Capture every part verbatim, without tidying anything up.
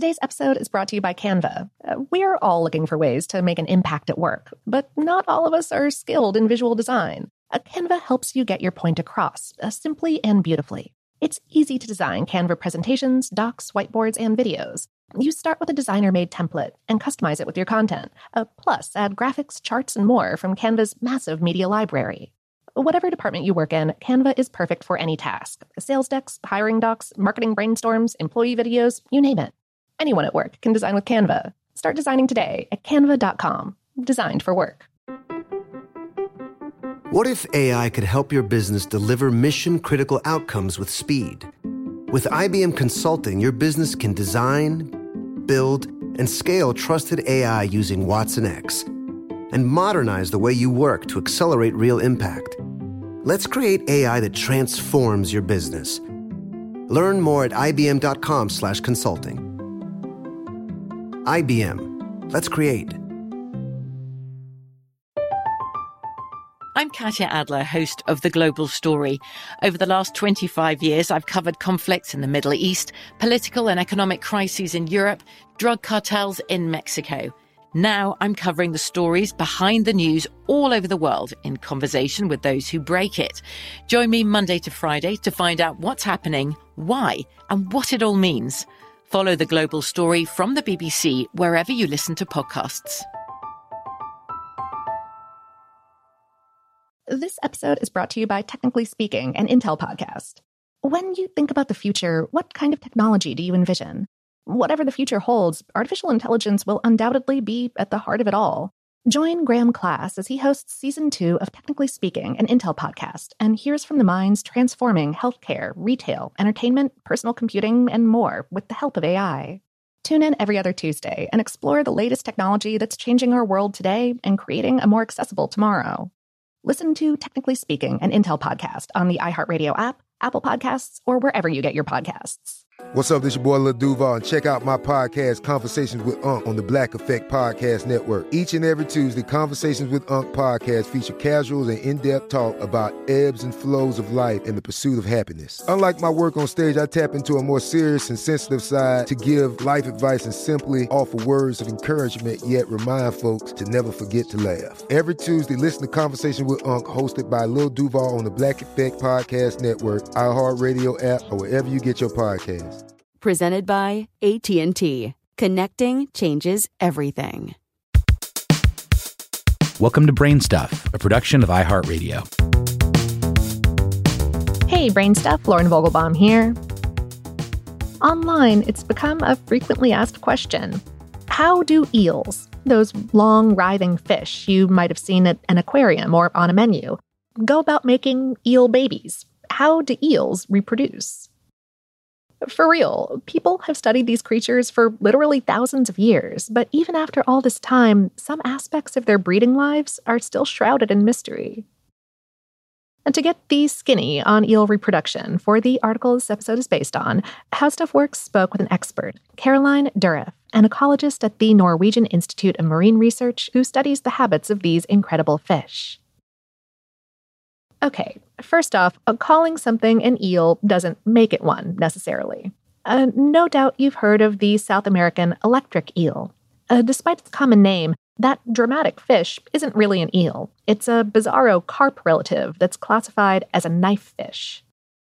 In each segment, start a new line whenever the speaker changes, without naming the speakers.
Today's episode is brought to you by Canva. Uh, we're all looking for ways to make an impact at work, but not all of us are skilled in visual design. Uh, Canva helps you get your point across, uh, simply and beautifully. It's easy to design Canva presentations, docs, whiteboards, and videos. You start with a designer-made template and customize it with your content. Uh, plus, add graphics, charts, and more from Canva's massive media library. Whatever department you work in, Canva is perfect for any task. Sales decks, hiring docs, marketing brainstorms, employee videos, you name it. Anyone at work can design with Canva. Start designing today at canva dot com. Designed for work.
What if A I could help your business deliver mission-critical outcomes with speed? With I B M Consulting, your business can design, build, and scale trusted A I using Watson X and modernize the way you work to accelerate real impact. Let's create A I that transforms your business. Learn more at I B M dot com slash consulting. I B M. Let's create.
I'm Katya Adler, host of The Global Story. Over the last twenty-five years, I've covered conflicts in the Middle East, political and economic crises in Europe, drug cartels in Mexico. Now I'm covering the stories behind the news all over the world in conversation with those who break it. Join me Monday to Friday to find out what's happening, why, and what it all means. Follow The Global Story from the B B C wherever you listen to podcasts.
This episode is brought to you by Technically Speaking, an Intel podcast. When you think about the future, what kind of technology do you envision? Whatever the future holds, artificial intelligence will undoubtedly be at the heart of it all. Join Graham Class as he hosts season two of Technically Speaking, an Intel podcast, and hears from the minds transforming healthcare, retail, entertainment, personal computing, and more with the help of A I. Tune in every other Tuesday and explore the latest technology that's changing our world today and creating a more accessible tomorrow. Listen to Technically Speaking, an Intel podcast on the iHeartRadio app, Apple Podcasts, or wherever you get your podcasts.
What's up, this your boy Lil Duval, and check out my podcast, Conversations with Unc, on the Black Effect Podcast Network. Each and every Tuesday, Conversations with Unc podcast feature casual and in-depth talk about ebbs and flows of life and the pursuit of happiness. Unlike my work on stage, I tap into a more serious and sensitive side to give life advice and simply offer words of encouragement, yet remind folks to never forget to laugh. Every Tuesday, listen to Conversation with Unc, hosted by Lil Duval on the Black Effect Podcast Network, iHeartRadio app, or wherever you get your podcasts.
Presented by A T and T. Connecting changes everything.
Welcome to Brain Stuff, a production of iHeartRadio.
Hey, Brain Stuff, Lauren Vogelbaum here. Online, it's become a frequently asked question. How do eels, those long, writhing fish you might have seen at an aquarium or on a menu, go about making eel babies? How do eels reproduce? For real, people have studied these creatures for literally thousands of years, but even after all this time, some aspects of their breeding lives are still shrouded in mystery. And to get the skinny on eel reproduction for the article this episode is based on, How Stuff Works spoke with an expert, Caroline Durif, an ecologist at the Norwegian Institute of Marine Research who studies the habits of these incredible fish. Okay, first off, calling something an eel doesn't make it one, necessarily. Uh, no doubt you've heard of the South American electric eel. Uh, despite its common name, that dramatic fish isn't really an eel. It's a bizarro carp relative that's classified as a knife fish.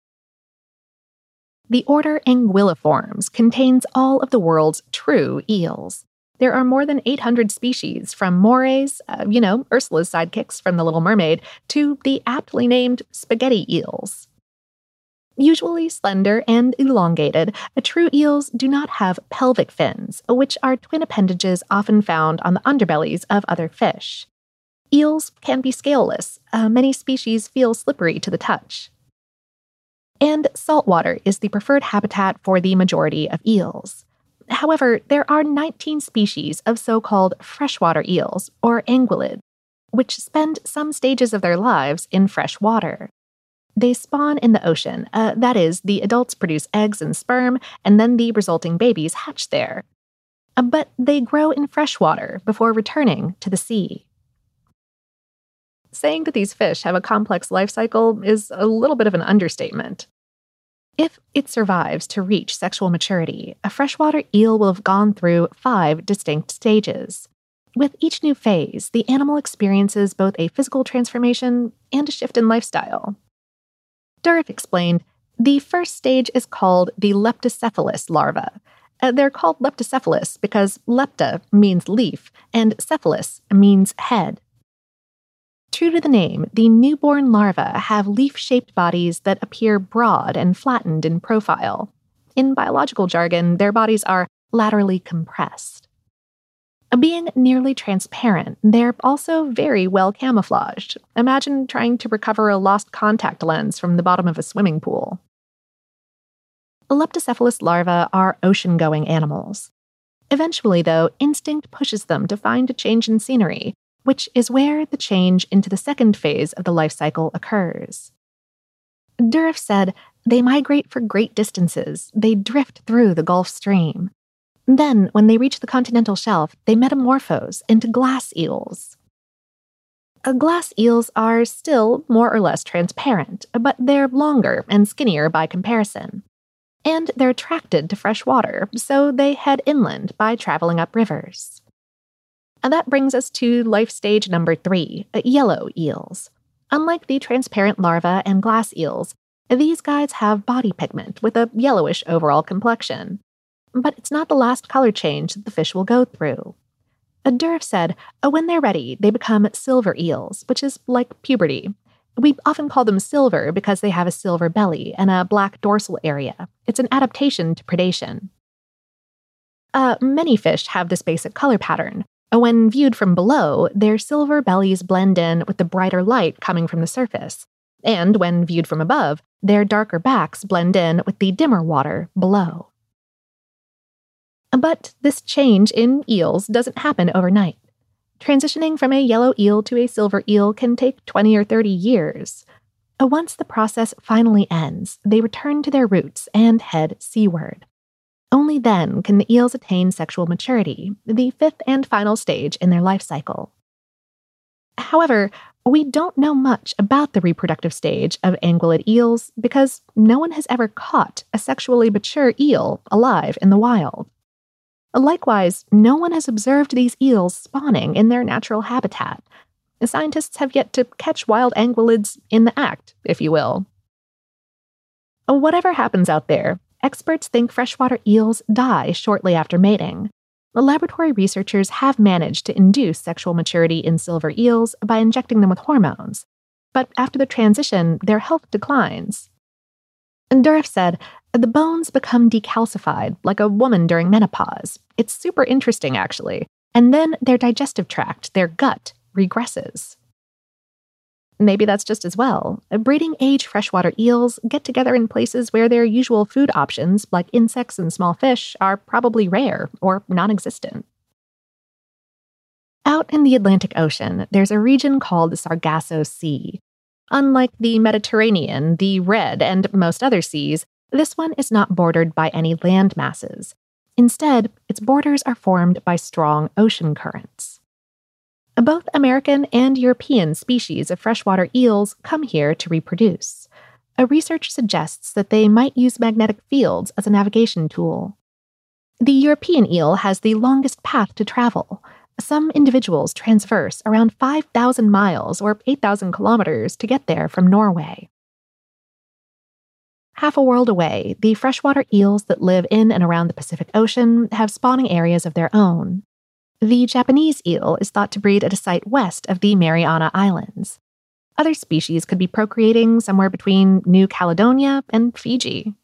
The order Anguilliformes contains all of the world's true eels. There are more than eight hundred species, from morays, uh, you know, Ursula's sidekicks from The Little Mermaid, to the aptly named spaghetti eels. Usually slender and elongated, true eels do not have pelvic fins, which are twin appendages often found on the underbellies of other fish. Eels can be scaleless. Uh, many species feel slippery to the touch. And saltwater is the preferred habitat for the majority of eels. However, there are nineteen species of so-called freshwater eels, or anguillid, which spend some stages of their lives in fresh water. They spawn in the ocean, uh, that is, the adults produce eggs and sperm, and then the resulting babies hatch there. Uh, but they grow in freshwater before returning to the sea. Saying that these fish have a complex life cycle is a little bit of an understatement. If it survives to reach sexual maturity, a freshwater eel will have gone through five distinct stages. With each new phase, the animal experiences both a physical transformation and a shift in lifestyle. Durif explained, the first stage is called the leptocephalus larva. Uh, they're called leptocephalus because lepta means leaf and cephalus means head. True to the name, the newborn larvae have leaf-shaped bodies that appear broad and flattened in profile. In biological jargon, their bodies are laterally compressed. Being nearly transparent, they're also very well camouflaged. Imagine trying to recover a lost contact lens from the bottom of a swimming pool. Leptocephalus larvae are ocean-going animals. Eventually, though, instinct pushes them to find a change in scenery, which is where the change into the second phase of the life cycle occurs. Durif said, they migrate for great distances. They drift through the Gulf Stream. Then, when they reach the continental shelf, they metamorphose into glass eels. Uh, glass eels are still more or less transparent, but they're longer and skinnier by comparison. And they're attracted to fresh water, so they head inland by traveling up rivers. And that brings us to life stage number three, uh, yellow eels. Unlike the transparent larvae and glass eels, these guys have body pigment with a yellowish overall complexion. But it's not the last color change that the fish will go through. Durif said, when they're ready, they become silver eels, which is like puberty. We often call them silver because they have a silver belly and a black dorsal area. It's an adaptation to predation. Uh, many fish have this basic color pattern. When viewed from below, their silver bellies blend in with the brighter light coming from the surface. And when viewed from above, their darker backs blend in with the dimmer water below. But this change in eels doesn't happen overnight. Transitioning from a yellow eel to a silver eel can take twenty or thirty years. Once the process finally ends, they return to their roots and head seaward. Only then can the eels attain sexual maturity, the fifth and final stage in their life cycle. However, we don't know much about the reproductive stage of anguillid eels because no one has ever caught a sexually mature eel alive in the wild. Likewise, no one has observed these eels spawning in their natural habitat. Scientists have yet to catch wild anguillids in the act, if you will. Whatever happens out there, experts think freshwater eels die shortly after mating. Laboratory researchers have managed to induce sexual maturity in silver eels by injecting them with hormones, but after the transition, their health declines. Durif said, the bones become decalcified like a woman during menopause. It's super interesting, actually. And then their digestive tract, their gut, regresses. Maybe that's just as well. Breeding-age freshwater eels get together in places where their usual food options, like insects and small fish, are probably rare or non-existent. Out in the Atlantic Ocean, there's a region called the Sargasso Sea. Unlike the Mediterranean, the Red, and most other seas, this one is not bordered by any land masses. Instead, its borders are formed by strong ocean currents. Both American and European species of freshwater eels come here to reproduce. A research suggests that they might use magnetic fields as a navigation tool. The European eel has the longest path to travel. Some individuals transverse around five thousand miles or eight thousand kilometers to get there from Norway. Half a world away, the freshwater eels that live in and around the Pacific Ocean have spawning areas of their own. The Japanese eel is thought to breed at a site west of the Mariana Islands. Other species could be procreating somewhere between New Caledonia and Fiji.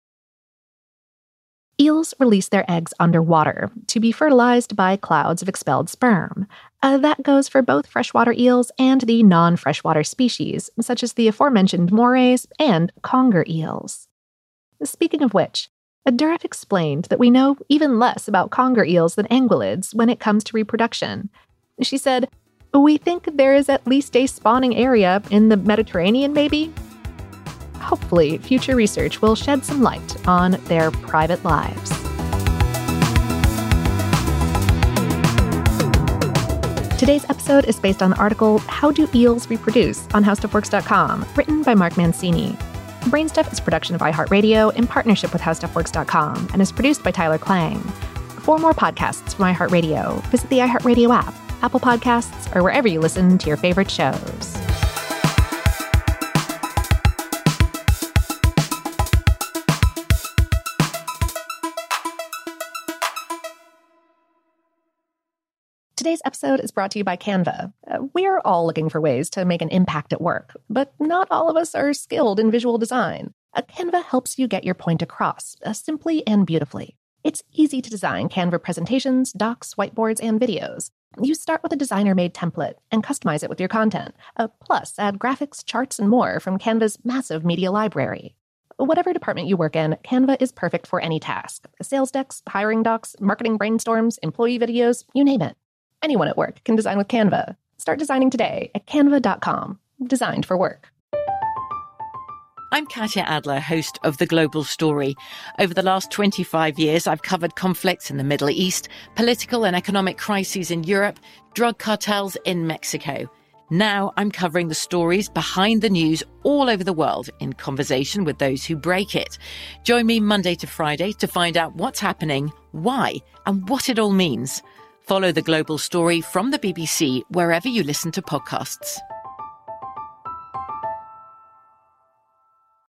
Eels release their eggs underwater to be fertilized by clouds of expelled sperm. Uh, that goes for both freshwater eels and the non-freshwater species, such as the aforementioned morays and conger eels. Speaking of which, Durif explained that we know even less about conger eels than anguillids when it comes to reproduction. She said, "We think there is at least a spawning area in the Mediterranean, maybe?" Hopefully, future research will shed some light on their private lives. Today's episode is based on the article How Do Eels Reproduce on How Stuff Works dot com, written by Mark Mancini. Brainstuff is a production of iHeartRadio in partnership with How Stuff Works dot com and is produced by Tyler Klang. For more podcasts from iHeartRadio, visit the iHeartRadio app, Apple Podcasts, or wherever you listen to your favorite shows. Today's episode is brought to you by Canva. Uh, we're all looking for ways to make an impact at work, but not all of us are skilled in visual design. Uh, Canva helps you get your point across, uh, simply and beautifully. It's easy to design Canva presentations, docs, whiteboards, and videos. You start with a designer-made template and customize it with your content. Uh, plus, add graphics, charts, and more from Canva's massive media library. Whatever department you work in, Canva is perfect for any task. Sales decks, hiring docs, marketing brainstorms, employee videos, you name it. Anyone at work can design with Canva. Start designing today at canva dot com. Designed for work.
I'm Katya Adler, host of The Global Story. Over the last twenty-five years, I've covered conflicts in the Middle East, political and economic crises in Europe, drug cartels in Mexico. Now I'm covering the stories behind the news all over the world in conversation with those who break it. Join me Monday to Friday to find out what's happening, why, and what it all means. Follow The Global Story from the B B C wherever you listen to podcasts.